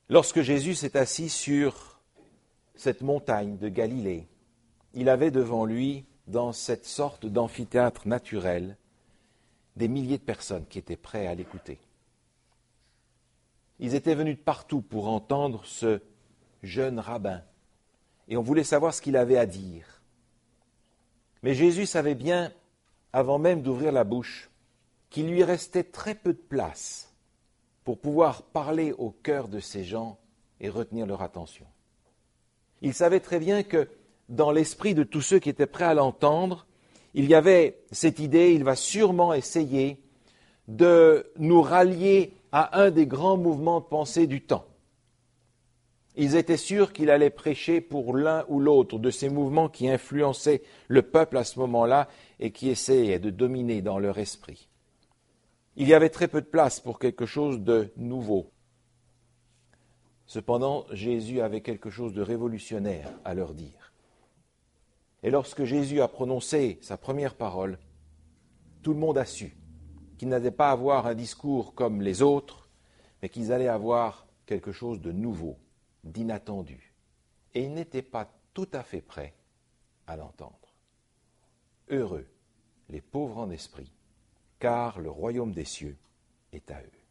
Lorsque Jésus s'est assis sur cette montagne de Galilée, il avait devant lui, dans cette sorte d'amphithéâtre naturel, des milliers de personnes qui étaient prêtes à l'écouter. Ils étaient venus de partout pour entendre ce jeune rabbin, et on voulait savoir ce qu'il avait à dire. Mais Jésus savait bien, avant même d'ouvrir la bouche, qu'il lui restait très peu de place pour pouvoir parler au cœur de ces gens et retenir leur attention. Il savait très bien que dans l'esprit de tous ceux qui étaient prêts à l'entendre, il y avait cette idée, il va sûrement essayer de nous rallier à un des grands mouvements de pensée du temps. Ils étaient sûrs qu'il allait prêcher pour l'un ou l'autre de ces mouvements qui influençaient le peuple à ce moment-là et qui essayaient de dominer dans leur esprit. Il y avait très peu de place pour quelque chose de nouveau. Cependant, Jésus avait quelque chose de révolutionnaire à leur dire. Et lorsque Jésus a prononcé sa première parole, tout le monde a su qu'ils n'allaient pas avoir un discours comme les autres, mais qu'ils allaient avoir quelque chose de nouveau, d'inattendu. Et ils n'étaient pas tout à fait prêts à l'entendre. Heureux les pauvres en esprit, car le royaume des cieux est à eux.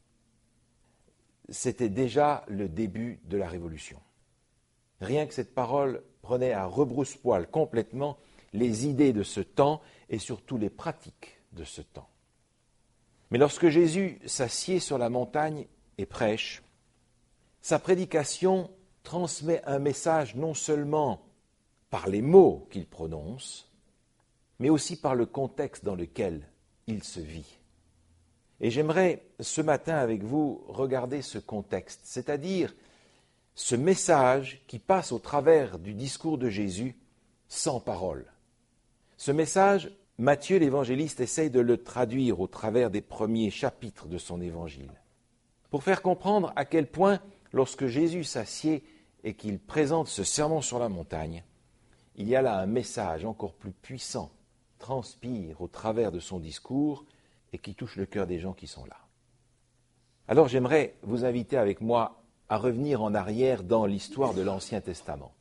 C'était déjà le début de la révolution. Rien que cette parole prenait à rebrousse-poil complètement les idées de ce temps et surtout les pratiques de ce temps. Mais lorsque Jésus s'assied sur la montagne et prêche, sa prédication transmet un message non seulement par les mots qu'il prononce, mais aussi par le contexte dans lequel il se vit. Et j'aimerais ce matin avec vous regarder ce contexte, c'est-à-dire ce message qui passe au travers du discours de Jésus sans parole. Ce message, Matthieu l'évangéliste essaye de le traduire au travers des premiers chapitres de son évangile, pour faire comprendre à quel point, lorsque Jésus s'assied et qu'il présente ce sermon sur la montagne, il y a là un message encore plus puissant, transpire au travers de son discours et qui touche le cœur des gens qui sont là. Alors j'aimerais vous inviter avec moi à revenir en arrière dans l'histoire de l'Ancien Testament.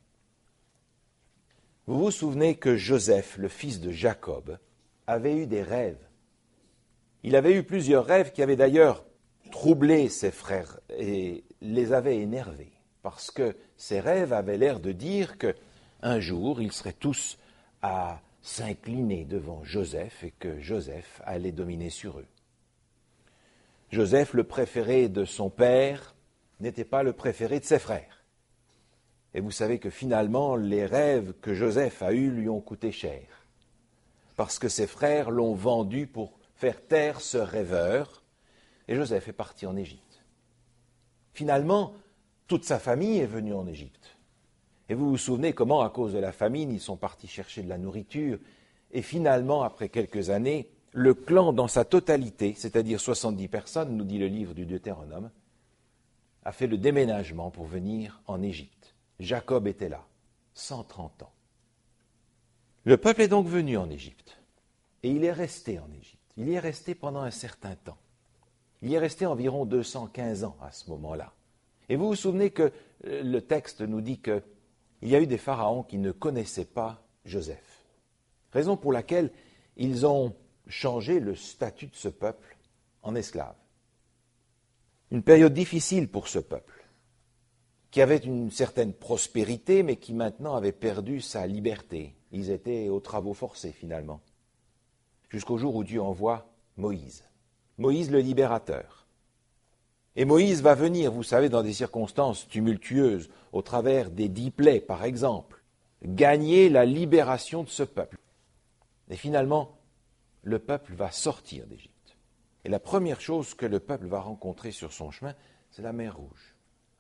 Vous vous souvenez que Joseph, le fils de Jacob, avait eu des rêves. Il avait eu plusieurs rêves qui avaient d'ailleurs troublé ses frères et les avaient énervés, parce que ces rêves avaient l'air de dire qu'un jour, ils seraient tous à s'incliner devant Joseph et que Joseph allait dominer sur eux. Joseph, le préféré de son père, n'était pas le préféré de ses frères. Et vous savez que finalement, les rêves que Joseph a eus lui ont coûté cher, parce que ses frères l'ont vendu pour faire taire ce rêveur, et Joseph est parti en Égypte. Finalement, toute sa famille est venue en Égypte. Et vous vous souvenez comment, à cause de la famine, ils sont partis chercher de la nourriture, et finalement, après quelques années, le clan dans sa totalité, c'est-à-dire 70 personnes, nous dit le livre du Deutéronome, a fait le déménagement pour venir en Égypte. Jacob était là, 130 ans. Le peuple est donc venu en Égypte, et il est resté en Égypte. Il y est resté pendant un certain temps. Il y est resté environ 215 ans à ce moment-là. Et vous vous souvenez que le texte nous dit qu'il y a eu des pharaons qui ne connaissaient pas Joseph. Raison pour laquelle ils ont changé le statut de ce peuple en esclave. Une période difficile pour ce peuple, qui avait une certaine prospérité, mais qui maintenant avait perdu sa liberté. Ils étaient aux travaux forcés, finalement. Jusqu'au jour où Dieu envoie Moïse. Moïse le libérateur. Et Moïse va venir, vous savez, dans des circonstances tumultueuses, au travers des 10 plaies, par exemple, gagner la libération de ce peuple. Et finalement, le peuple va sortir d'Égypte. Et la première chose que le peuple va rencontrer sur son chemin, c'est la mer Rouge.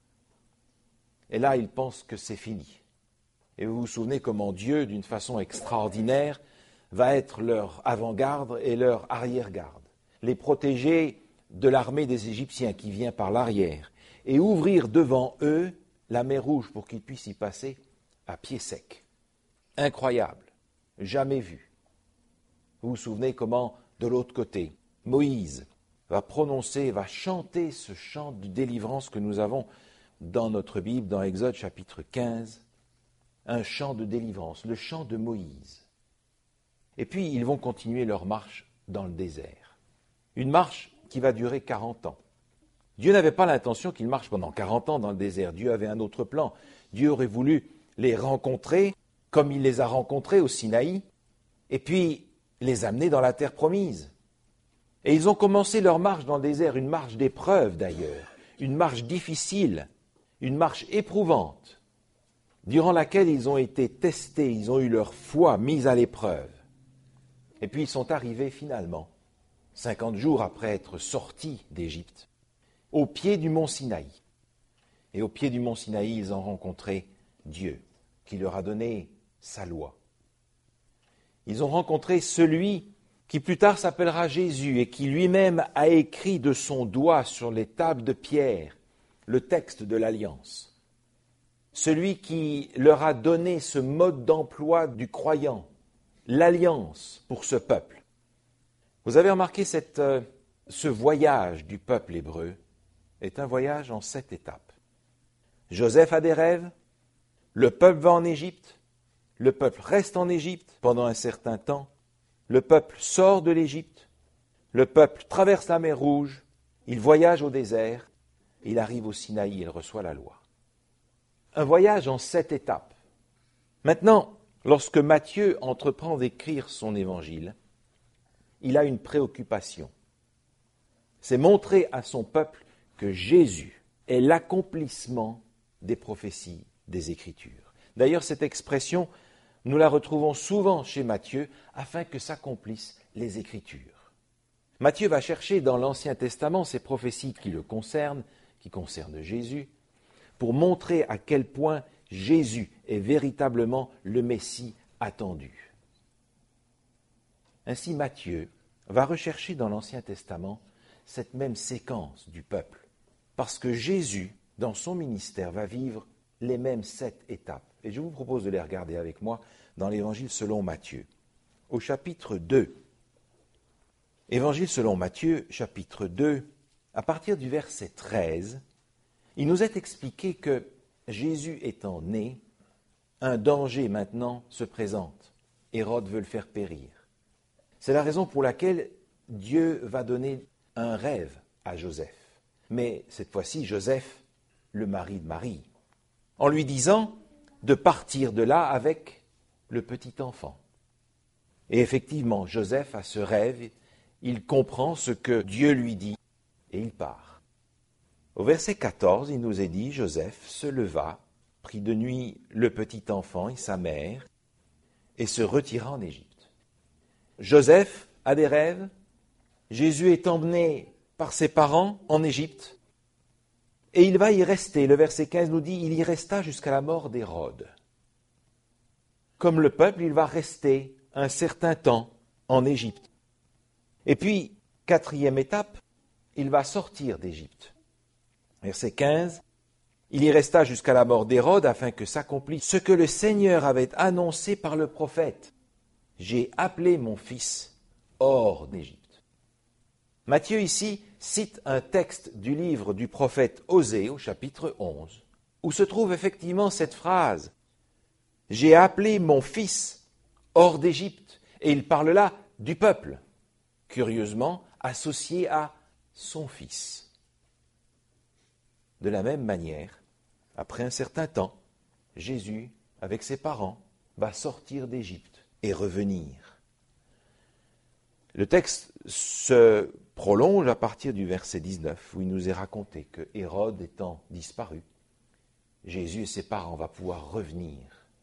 Et là, il pense que c'est fini. Et vous vous souvenez comment Dieu, d'une façon extraordinaire, va être leur avant-garde et leur arrière-garde. Les protéger de l'armée des Égyptiens qui vient par l'arrière et ouvrir devant eux la mer Rouge pour qu'ils puissent y passer à pied sec. Incroyable, jamais vu. Vous vous souvenez comment, de l'autre côté, Moïse va prononcer, va chanter ce chant de délivrance que nous avons dans notre Bible, dans Exode chapitre 15, un chant de délivrance, le chant de Moïse. Et puis ils vont continuer leur marche dans le désert. Une marche qui va durer 40 ans. Dieu n'avait pas l'intention qu'ils marchent pendant 40 ans dans le désert. Dieu avait un autre plan. Dieu aurait voulu les rencontrer comme il les a rencontrés au Sinaï, et puis les amener dans la terre promise. Et ils ont commencé leur marche dans le désert, une marche d'épreuve d'ailleurs, une marche difficile, une marche éprouvante, durant laquelle ils ont été testés, ils ont eu leur foi mise à l'épreuve. Et puis ils sont arrivés finalement, 50 jours après être sortis d'Égypte, au pied du mont Sinaï. Et au pied du mont Sinaï, ils ont rencontré Dieu, qui leur a donné sa loi. Ils ont rencontré celui qui plus tard s'appellera Jésus et qui lui-même a écrit de son doigt sur les tables de pierre le texte de l'Alliance. Celui qui leur a donné ce mode d'emploi du croyant, l'Alliance pour ce peuple. Vous avez remarqué ce voyage du peuple hébreu est un voyage en 7 étapes. Joseph a des rêves, le peuple va en Égypte, le peuple reste en Égypte pendant un certain temps, le peuple sort de l'Égypte, le peuple traverse la mer Rouge, il voyage au désert, il arrive au Sinaï, il reçoit la loi. Un voyage en 7 étapes. Maintenant, lorsque Matthieu entreprend d'écrire son évangile, il a une préoccupation. C'est montrer à son peuple que Jésus est l'accomplissement des prophéties des Écritures. D'ailleurs, cette expression, nous la retrouvons souvent chez Matthieu afin que s'accomplissent les Écritures. Matthieu va chercher dans l'Ancien Testament ces prophéties qui le concernent, qui concernent Jésus, pour montrer à quel point Jésus est véritablement le Messie attendu. Ainsi, Matthieu va rechercher dans l'Ancien Testament cette même séquence du peuple, parce que Jésus, dans son ministère, va vivre les mêmes 7 étapes. Et je vous propose de les regarder avec moi dans l'Évangile selon Matthieu, au chapitre 2. Évangile selon Matthieu, chapitre 2, à partir du verset 13, il nous est expliqué que Jésus étant né, un danger maintenant se présente. Hérode veut le faire périr. C'est la raison pour laquelle Dieu va donner un rêve à Joseph. Mais cette fois-ci, Joseph, le mari de Marie, en lui disant de partir de là avec le petit enfant. Et effectivement, Joseph a ce rêve, il comprend ce que Dieu lui dit et il part. Au verset 14, il nous est dit, Joseph se leva, prit de nuit le petit enfant et sa mère et se retira en Égypte. Joseph a des rêves, Jésus est emmené par ses parents en Égypte et il va y rester. Le verset 15 nous dit, il y resta jusqu'à la mort d'Hérode. Comme le peuple, il va rester un certain temps en Égypte. Et puis, 4e étape, il va sortir d'Égypte. Verset 15, il y resta jusqu'à la mort d'Hérode afin que s'accomplisse ce que le Seigneur avait annoncé par le prophète. J'ai appelé mon fils hors d'Égypte. Matthieu ici cite un texte du livre du prophète Osée au chapitre 11, où se trouve effectivement cette phrase « J'ai appelé mon fils hors d'Égypte » et il parle là du peuple, curieusement associé à son fils. De la même manière, après un certain temps, Jésus, avec ses parents, va sortir d'Égypte et revenir. Le texte se prolonge à partir du verset 19, où il nous est raconté que Hérode étant disparu, Jésus et ses parents vont pouvoir revenir.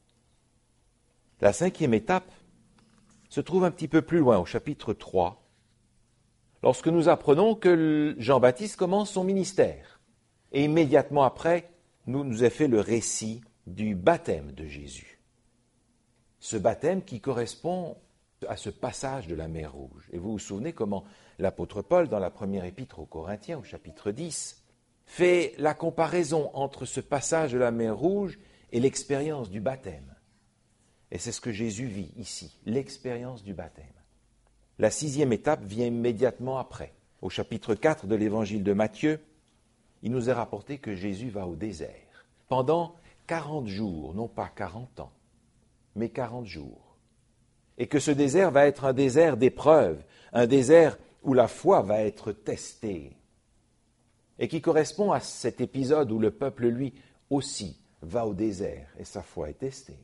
La 5e étape se trouve un petit peu plus loin, au chapitre 3, lorsque nous apprenons que Jean-Baptiste commence son ministère. Et immédiatement après, nous est fait le récit du baptême de Jésus. Ce baptême qui correspond à ce passage de la mer Rouge. Et vous vous souvenez comment l'apôtre Paul, dans la première épître aux Corinthiens, au chapitre 10, fait la comparaison entre ce passage de la mer Rouge et l'expérience du baptême. Et c'est ce que Jésus vit ici, l'expérience du baptême. La 6e étape vient immédiatement après. Au chapitre 4 de l'évangile de Matthieu, il nous est rapporté que Jésus va au désert pendant 40 jours, non pas 40 ans, mais 40 jours. Et que ce désert va être un désert d'épreuves, un désert où la foi va être testée, et qui correspond à cet épisode où le peuple, lui, aussi, va au désert et sa foi est testée.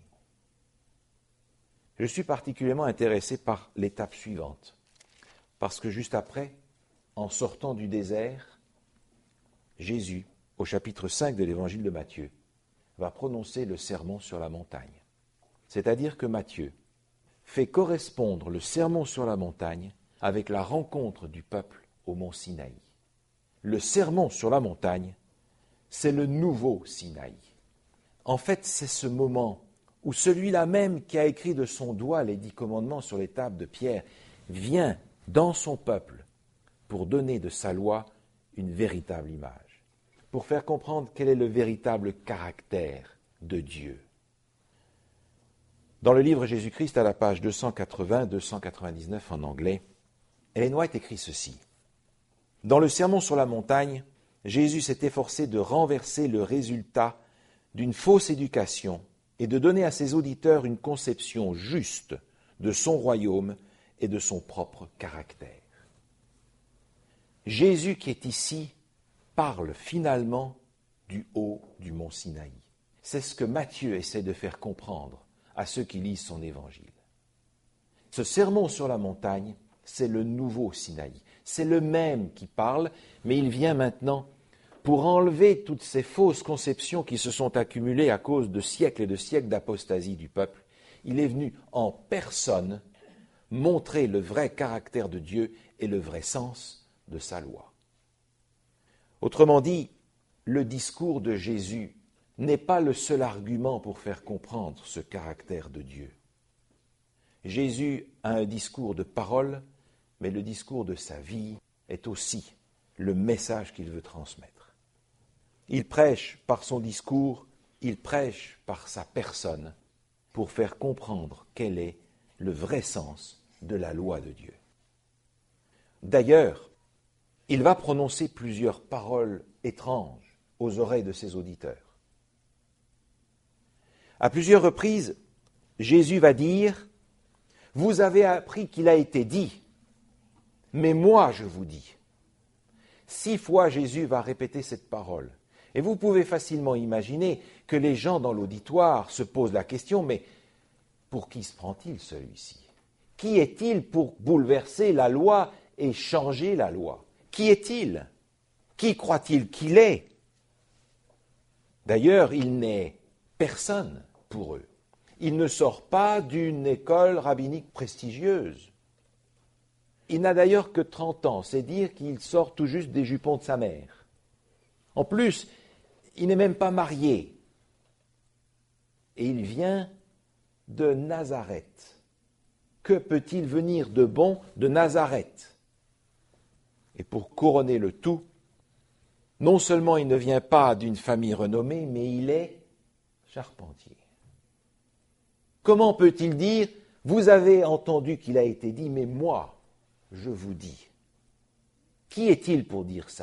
Je suis particulièrement intéressé par l'étape suivante, parce que juste après, en sortant du désert, Jésus, au chapitre 5 de l'évangile de Matthieu, va prononcer le sermon sur la montagne. C'est-à-dire que Matthieu fait correspondre le sermon sur la montagne avec la rencontre du peuple au mont Sinaï. Le sermon sur la montagne, c'est le nouveau Sinaï. En fait, c'est ce moment où celui-là même qui a écrit de son doigt les 10 commandements sur les tables de pierre vient dans son peuple pour donner de sa loi une véritable image, pour faire comprendre quel est le véritable caractère de Dieu. Dans le livre Jésus-Christ, à la page 280-299 en anglais, Ellen White écrit ceci. Dans le sermon sur la montagne, Jésus s'est efforcé de renverser le résultat d'une fausse éducation et de donner à ses auditeurs une conception juste de son royaume et de son propre caractère. Jésus qui est ici parle finalement du haut du mont Sinaï. C'est ce que Matthieu essaie de faire comprendre à ceux qui lisent son évangile. Ce sermon sur la montagne, c'est le nouveau Sinaï. C'est le même qui parle, mais il vient maintenant pour enlever toutes ces fausses conceptions qui se sont accumulées à cause de siècles et de siècles d'apostasie du peuple. Il est venu en personne montrer le vrai caractère de Dieu et le vrai sens de sa loi. Autrement dit, le discours de Jésus n'est pas le seul argument pour faire comprendre ce caractère de Dieu. Jésus a un discours de parole, mais le discours de sa vie est aussi le message qu'il veut transmettre. Il prêche par son discours, il prêche par sa personne pour faire comprendre quel est le vrai sens de la loi de Dieu. D'ailleurs, il va prononcer plusieurs paroles étranges aux oreilles de ses auditeurs. À plusieurs reprises, Jésus va dire « Vous avez appris qu'il a été dit, mais moi je vous dis ». 6 fois Jésus va répéter cette parole. Et vous pouvez facilement imaginer que les gens dans l'auditoire se posent la question « Mais pour qui se prend-il celui-ci ? Qui est-il pour bouleverser la loi et changer la loi ? Qui est-il ? Qui croit-il qu'il est ? » D'ailleurs, il n'est personne pour eux. Il ne sort pas d'une école rabbinique prestigieuse. Il n'a d'ailleurs que 30 ans, c'est dire qu'il sort tout juste des jupons de sa mère. En plus, il n'est même pas marié. Et il vient de Nazareth. Que peut-il venir de bon de Nazareth ? Et pour couronner le tout, non seulement il ne vient pas d'une famille renommée, mais il est charpentier. Comment peut-il dire « Vous avez entendu qu'il a été dit, mais moi, je vous dis ». Qui est-il pour dire ça ?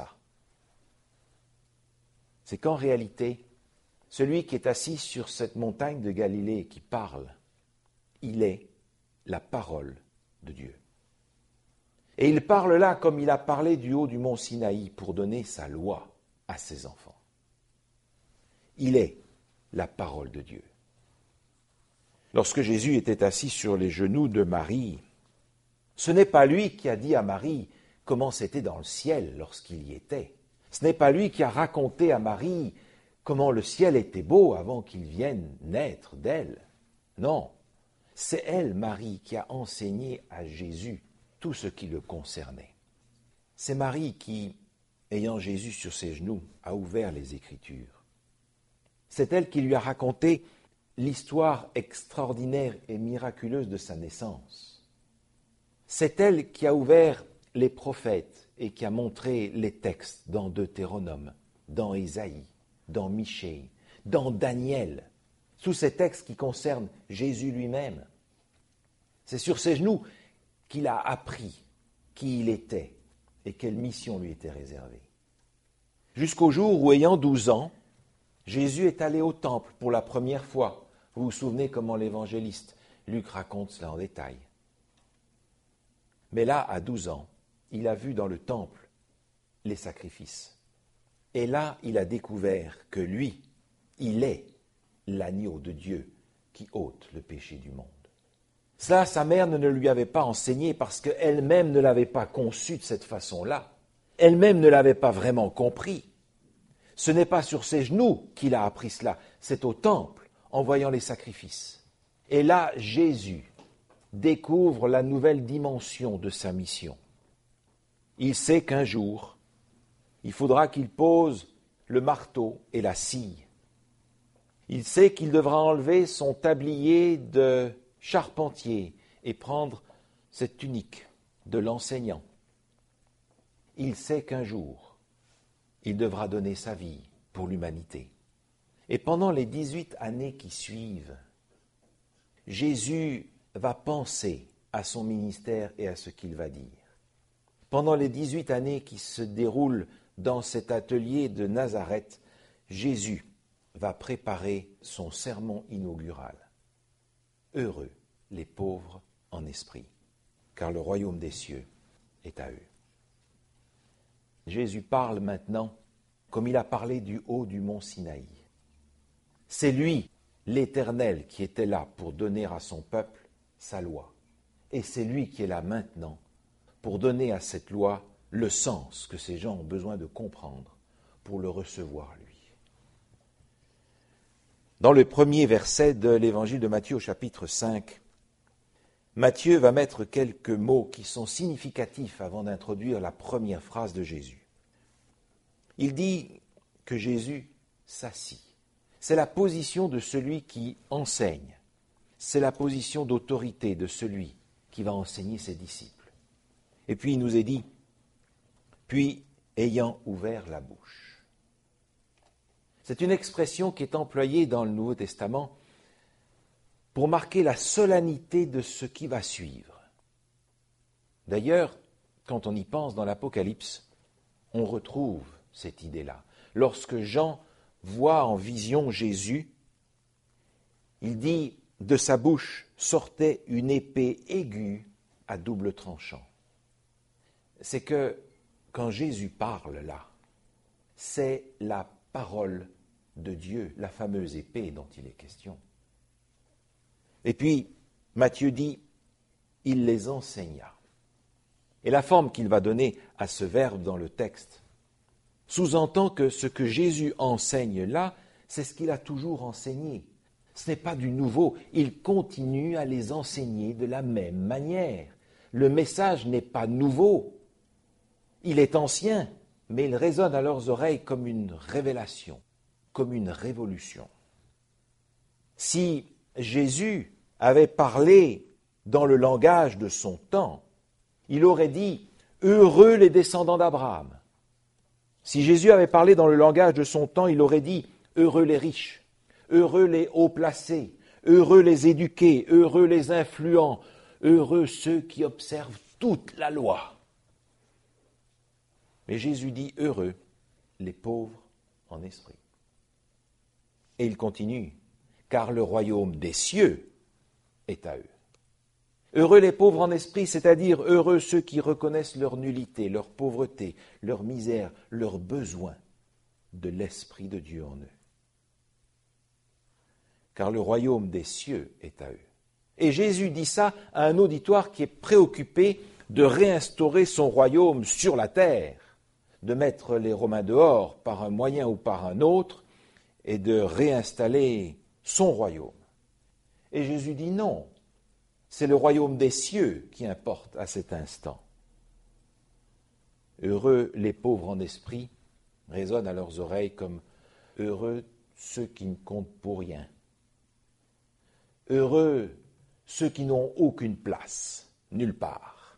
C'est qu'en réalité, celui qui est assis sur cette montagne de Galilée et qui parle, il est la parole de Dieu. Et il parle là comme il a parlé du haut du mont Sinaï pour donner sa loi à ses enfants. Il est la parole de Dieu. Lorsque Jésus était assis sur les genoux de Marie, ce n'est pas lui qui a dit à Marie comment c'était dans le ciel lorsqu'il y était. Ce n'est pas lui qui a raconté à Marie comment le ciel était beau avant qu'il vienne naître d'elle. Non, c'est elle, Marie, qui a enseigné à Jésus tout ce qui le concernait. C'est Marie qui, ayant Jésus sur ses genoux, a ouvert les Écritures. C'est elle qui lui a raconté l'histoire extraordinaire et miraculeuse de sa naissance. C'est elle qui a ouvert les prophètes et qui a montré les textes dans Deutéronome, dans Ésaïe, dans Michée, dans Daniel, tous ces textes qui concernent Jésus lui-même. C'est sur ses genoux qu'il a appris qui il était et quelle mission lui était réservée. Jusqu'au jour où, ayant 12 ans, Jésus est allé au temple pour la première fois. Vous vous souvenez comment l'évangéliste Luc raconte cela en détail. Mais là, à 12 ans, il a vu dans le temple les sacrifices. Et là, il a découvert que lui, il est l'agneau de Dieu qui ôte le péché du monde. Cela, sa mère ne lui avait pas enseigné parce qu'elle-même ne l'avait pas conçu de cette façon-là. Elle-même ne l'avait pas vraiment compris. Ce n'est pas sur ses genoux qu'il a appris cela, c'est au temple, en voyant les sacrifices. Et là, Jésus découvre la nouvelle dimension de sa mission. Il sait qu'un jour, il faudra qu'il pose le marteau et la scie. Il sait qu'il devra enlever son tablier de charpentier et prendre cette tunique de l'enseignant. Il sait qu'un jour, il devra donner sa vie pour l'humanité. Et pendant les 18 années qui suivent, Jésus va penser à son ministère et à ce qu'il va dire. Pendant les 18 années qui se déroulent dans cet atelier de Nazareth, Jésus va préparer son sermon inaugural. Heureux les pauvres en esprit, car le royaume des cieux est à eux. Jésus parle maintenant comme il a parlé du haut du mont Sinaï. C'est lui, l'Éternel, qui était là pour donner à son peuple sa loi. Et c'est lui qui est là maintenant pour donner à cette loi le sens que ces gens ont besoin de comprendre pour le recevoir, lui. Dans le premier verset de l'évangile de Matthieu au chapitre 5, Matthieu va mettre quelques mots qui sont significatifs avant d'introduire la première phrase de Jésus. Il dit que Jésus s'assit. C'est la position de celui qui enseigne. C'est la position d'autorité de celui qui va enseigner ses disciples. Et puis il nous est dit, puis ayant ouvert la bouche. C'est une expression qui est employée dans le Nouveau Testament pour marquer la solennité de ce qui va suivre. D'ailleurs, quand on y pense dans l'Apocalypse, on retrouve cette idée-là. Lorsque Jean voit en vision Jésus, il dit « De sa bouche sortait une épée aiguë à double tranchant ». C'est que quand Jésus parle là, c'est la parole de Dieu, la fameuse épée dont il est question. Et puis, Matthieu dit « Il les enseigna ». Et la forme qu'il va donner à ce verbe dans le texte sous-entend que ce que Jésus enseigne là, c'est ce qu'il a toujours enseigné. Ce n'est pas du nouveau, il continue à les enseigner de la même manière. Le message n'est pas nouveau, il est ancien, mais il résonne à leurs oreilles comme une révélation, comme une révolution. Si Jésus avait parlé dans le langage de son temps, il aurait dit « Heureux les descendants d'Abraham ». Si Jésus avait parlé dans le langage de son temps, il aurait dit « Heureux les riches, heureux les haut placés, heureux les éduqués, heureux les influents, heureux ceux qui observent toute la loi ». Mais Jésus dit « Heureux les pauvres en esprit ». Et il continue « Car le royaume des cieux est à eux ». Heureux les pauvres en esprit, c'est-à-dire heureux ceux qui reconnaissent leur nullité, leur pauvreté, leur misère, leur besoin de l'Esprit de Dieu en eux. Car le royaume des cieux est à eux. Et Jésus dit ça à un auditoire qui est préoccupé de réinstaurer son royaume sur la terre, de mettre les Romains dehors par un moyen ou par un autre et de réinstaller son royaume. Et Jésus dit non. C'est le royaume des cieux qui importe à cet instant. Heureux les pauvres en esprit résonne à leurs oreilles comme heureux ceux qui ne comptent pour rien. Heureux ceux qui n'ont aucune place, nulle part.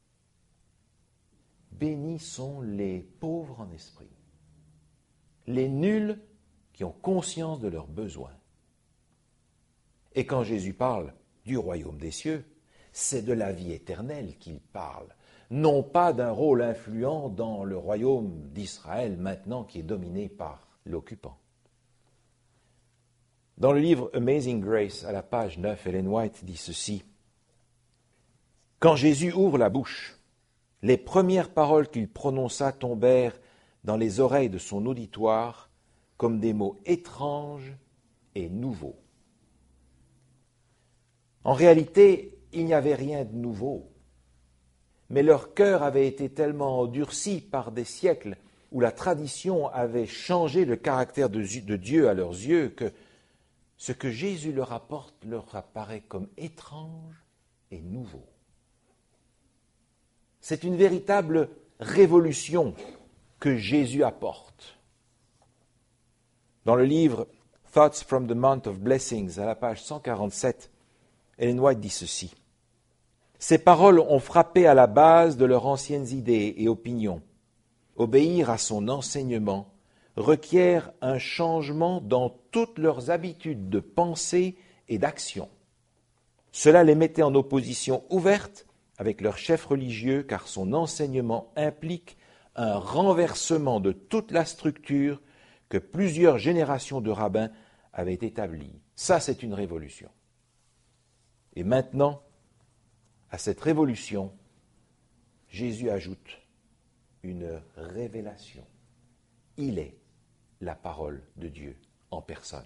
Bénis sont les pauvres en esprit, les nuls qui ont conscience de leurs besoins. Et quand Jésus parle du royaume des cieux, c'est de la vie éternelle qu'il parle, non pas d'un rôle influent dans le royaume d'Israël maintenant qui est dominé par l'occupant. Dans le livre Amazing Grace, à la page 9, Ellen White dit ceci. « Quand Jésus ouvre la bouche, les premières paroles qu'il prononça tombèrent dans les oreilles de son auditoire comme des mots étranges et nouveaux. En réalité, il n'y avait rien de nouveau, mais leur cœur avait été tellement endurci par des siècles où la tradition avait changé le caractère de Dieu à leurs yeux que ce que Jésus leur apporte leur apparaît comme étrange et nouveau. C'est une véritable révolution que Jésus apporte. Dans le livre Thoughts from the Mount of Blessings, à la page 147, Ellen White dit ceci. Ces paroles ont frappé à la base de leurs anciennes idées et opinions. Obéir à son enseignement requiert un changement dans toutes leurs habitudes de pensée et d'action. Cela les mettait en opposition ouverte avec leur chef religieux car son enseignement implique un renversement de toute la structure que plusieurs générations de rabbins avaient établie. Ça, c'est une révolution. Et maintenant, à cette révolution, Jésus ajoute une révélation. Il est la parole de Dieu en personne.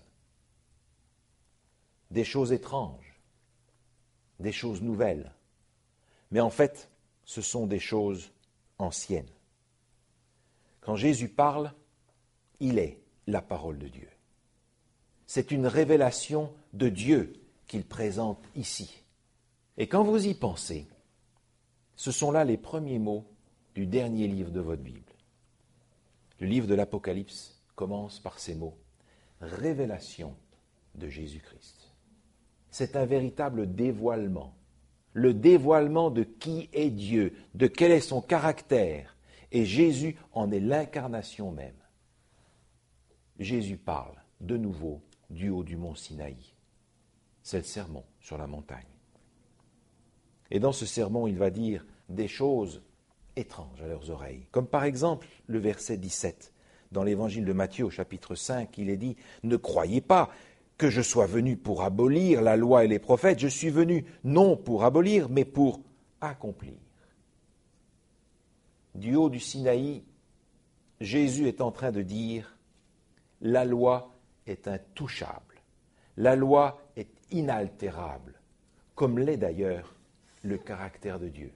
Des choses étranges, des choses nouvelles, mais en fait, ce sont des choses anciennes. Quand Jésus parle, il est la parole de Dieu. C'est une révélation de Dieu qu'il présente ici. Et quand vous y pensez, ce sont là les premiers mots du dernier livre de votre Bible. Le livre de l'Apocalypse commence par ces mots « Révélation de Jésus-Christ ». C'est un véritable dévoilement, le dévoilement de qui est Dieu, de quel est son caractère, et Jésus en est l'incarnation même. Jésus parle de nouveau du haut du mont Sinaï. C'est le sermon sur la montagne. Et dans ce sermon, il va dire des choses étranges à leurs oreilles. Comme par exemple le verset 17. Dans l'évangile de Matthieu, au chapitre 5, il est dit « Ne croyez pas que je sois venu pour abolir la loi et les prophètes. Je suis venu non pour abolir, mais pour accomplir. » Du haut du Sinaï, Jésus est en train de dire « La loi est intouchable. La loi est inaltérable, comme l'est d'ailleurs le caractère de Dieu.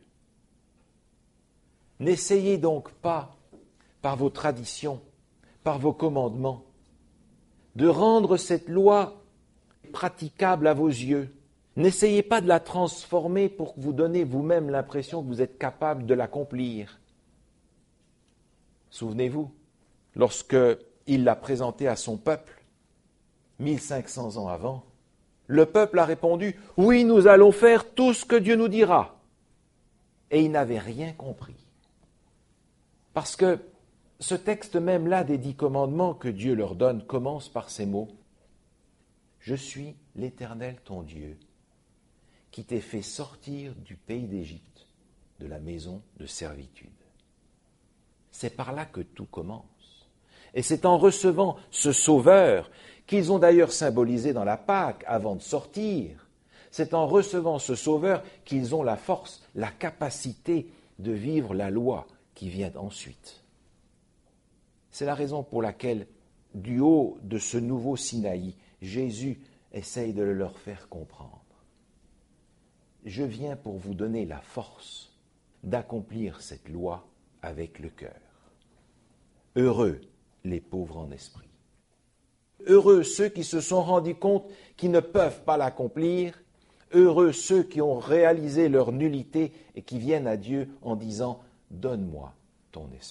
N'essayez donc pas, par vos traditions, par vos commandements, de rendre cette loi praticable à vos yeux. N'essayez pas de la transformer pour vous donner vous-même l'impression que vous êtes capable de l'accomplir. Souvenez-vous, lorsque il l'a présentée à son peuple, 1500 ans avant, le peuple a répondu « Oui, nous allons faire tout ce que Dieu nous dira. » Et ils n'avaient rien compris. Parce que ce texte même-là des 10 commandements que Dieu leur donne commence par ces mots « Je suis l'Éternel ton Dieu, qui t'ai fait sortir du pays d'Égypte, de la maison de servitude. » C'est par là que tout commence. Et c'est en recevant ce Sauveur, qu'ils ont d'ailleurs symbolisé dans la Pâque avant de sortir, c'est en recevant ce Sauveur qu'ils ont la force, la capacité de vivre la loi qui vient ensuite. C'est la raison pour laquelle, du haut de ce nouveau Sinaï, Jésus essaye de le leur faire comprendre. Je viens pour vous donner la force d'accomplir cette loi avec le cœur. Heureux les pauvres en esprit. Heureux ceux qui se sont rendus compte qu'ils ne peuvent pas l'accomplir. Heureux ceux qui ont réalisé leur nullité et qui viennent à Dieu en disant « Donne-moi ton esprit ».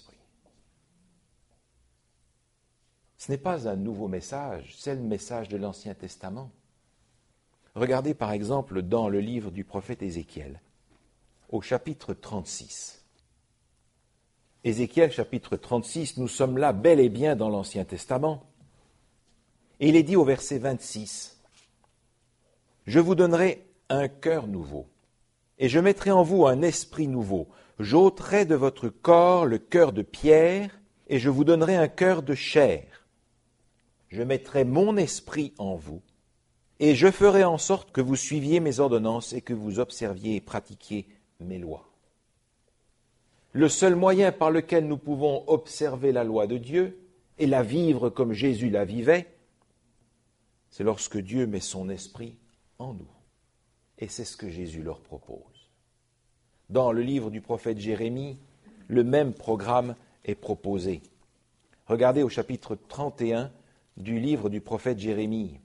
Ce n'est pas un nouveau message, c'est le message de l'Ancien Testament. Regardez par exemple dans le livre du prophète Ézéchiel, au chapitre 36. Ézéchiel, chapitre 36, nous sommes là bel et bien dans l'Ancien Testament. Et il est dit au verset 26, « Je vous donnerai un cœur nouveau, et je mettrai en vous un esprit nouveau. j'ôterai de votre corps le cœur de pierre, et je vous donnerai un cœur de chair. Je mettrai mon esprit en vous, et je ferai en sorte que vous suiviez mes ordonnances et que vous observiez et pratiquiez mes lois. Le seul moyen par lequel nous pouvons observer la loi de Dieu et la vivre comme Jésus la vivait, c'est lorsque Dieu met son esprit en nous. Et c'est ce que Jésus leur propose. Dans le livre du prophète Jérémie, le même programme est proposé. Regardez au chapitre 31 du livre du prophète Jérémie.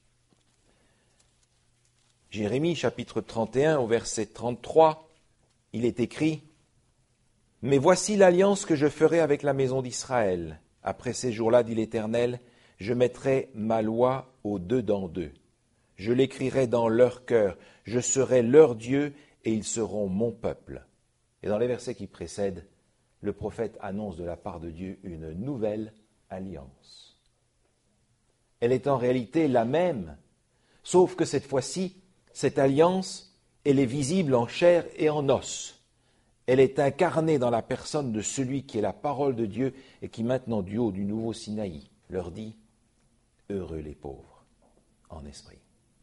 Jérémie, chapitre 31, au verset 33, il est écrit « Mais voici l'alliance que je ferai avec la maison d'Israël. Après ces jours-là, dit l'Éternel, je mettrai ma loi au-dedans d'eux. Je l'écrirai dans leur cœur. Je serai leur Dieu et ils seront mon peuple. » Et dans les versets qui précèdent, le prophète annonce de la part de Dieu une nouvelle alliance. Elle est en réalité la même, sauf que cette fois-ci, cette alliance, elle est visible en chair et en os. Elle est incarnée dans la personne de celui qui est la parole de Dieu et qui maintenant, du haut du nouveau Sinaï, leur dit « Heureux les pauvres en esprit ».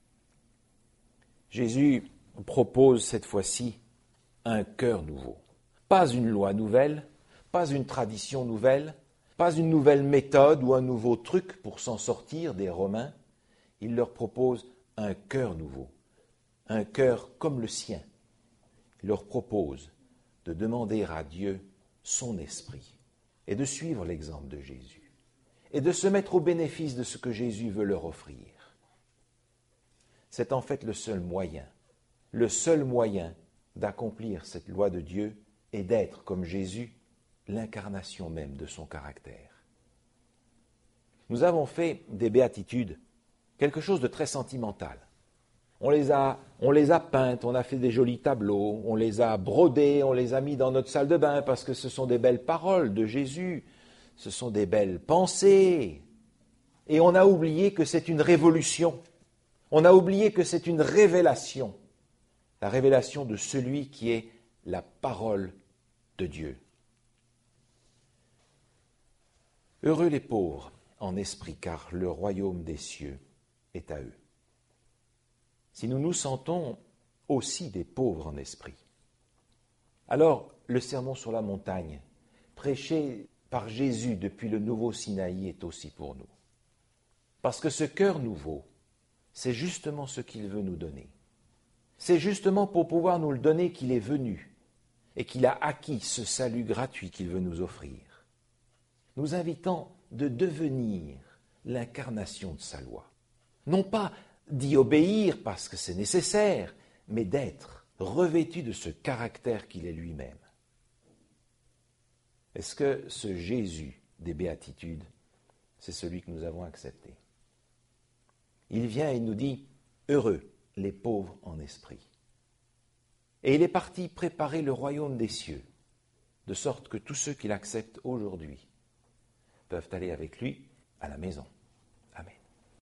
Jésus propose cette fois-ci un cœur nouveau. Pas une loi nouvelle, pas une tradition nouvelle, pas une nouvelle méthode ou un nouveau truc pour s'en sortir des Romains. Il leur propose un cœur nouveau, un cœur comme le sien. Il leur propose de demander à Dieu son esprit et de suivre l'exemple de Jésus et de se mettre au bénéfice de ce que Jésus veut leur offrir. C'est en fait le seul moyen d'accomplir cette loi de Dieu et d'être, comme Jésus, l'incarnation même de son caractère. Nous avons fait des béatitudes quelque chose de très sentimental. On les a peintes, on a fait des jolis tableaux, on les a brodées, on les a mis dans notre salle de bain parce que ce sont des belles paroles de Jésus, ce sont des belles pensées. Et on a oublié que c'est une révolution. On a oublié que c'est une révélation, la révélation de celui qui est la parole de Dieu. Heureux les pauvres en esprit, car le royaume des cieux est à eux. Si nous nous sentons aussi des pauvres en esprit, alors le sermon sur la montagne, prêché par Jésus depuis le nouveau Sinaï, est aussi pour nous. Parce que ce cœur nouveau, c'est justement ce qu'il veut nous donner. C'est justement pour pouvoir nous le donner qu'il est venu et qu'il a acquis ce salut gratuit qu'il veut nous offrir, nous invitant de devenir l'incarnation de sa loi. Non pas d'y obéir parce que c'est nécessaire, mais d'être revêtu de ce caractère qu'il est lui-même. Est-ce que ce Jésus des béatitudes, c'est celui que nous avons accepté? Il vient et il nous dit « Heureux les pauvres en esprit ». Et il est parti préparer le royaume des cieux, de sorte que tous ceux qui l'acceptent aujourd'hui peuvent aller avec lui à la maison.